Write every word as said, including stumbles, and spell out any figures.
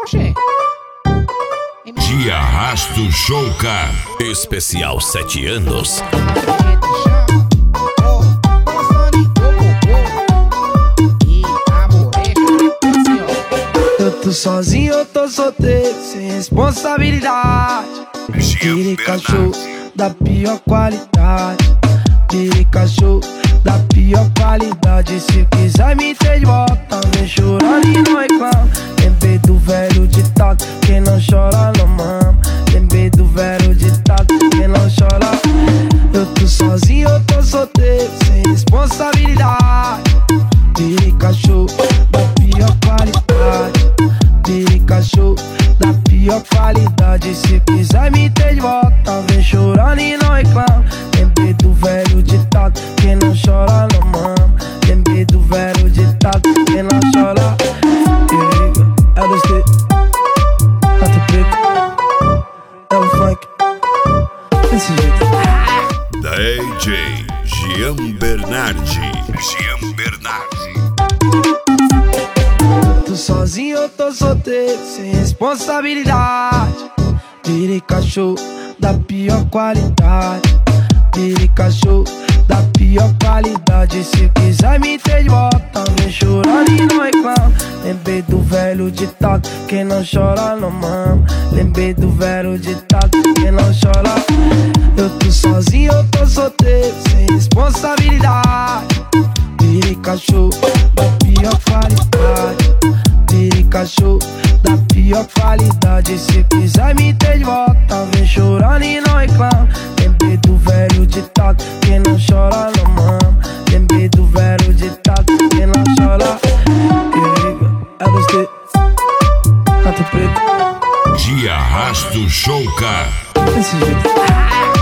Oxê. De Arrasto Showcar. Especial sete anos. Eu tô sozinho, eu tô solteiro, sem responsabilidade. Virei cachorro da pior qualidade. Virei cachorro da pior qualidade. Se quiser me ter de volta, vem chorando e não reclama. Lembrei do velho ditado, quem não chora não mama. Lembrei do velho ditado, quem não chora. Eu tô sozinho, eu tô solteiro, sem responsabilidade. Virei cachorro da pior qualidade. Virei cachorro da pior qualidade. Se quiser me ter de volta, vem chorando e não reclama. Lembrei do velho ditado, quem não chora não mama. Lembrei do velho ditado, quem não chora. É dos T, Gato Preto, é o funk, desse jeito. D J Gian Bernardi. Gian Bernardi. Tô sozinho, eu tô solteiro, sem responsabilidade. Virei cachorro da pior qualidade. Virei cachorro da pior qualidade. Se quiser me ter de volta, vem chorando e não reclama. Lembrei do velho ditado, quem não chora não mama. Lembrei do velho ditado, quem não chora. Eu tô sozinho, eu tô solteiro, sem responsabilidade. Virei cachorro da pior qualidade. Virei cachorro da pior qualidade. Se quiser me ter de volta, vem chorando e não reclama. Lembrei do velho ditado, quem não chora não mama. Lembrei do velho ditado, quem não chora. É dos T, Gato Preto. De Arrasto Showcar. Desse jeito.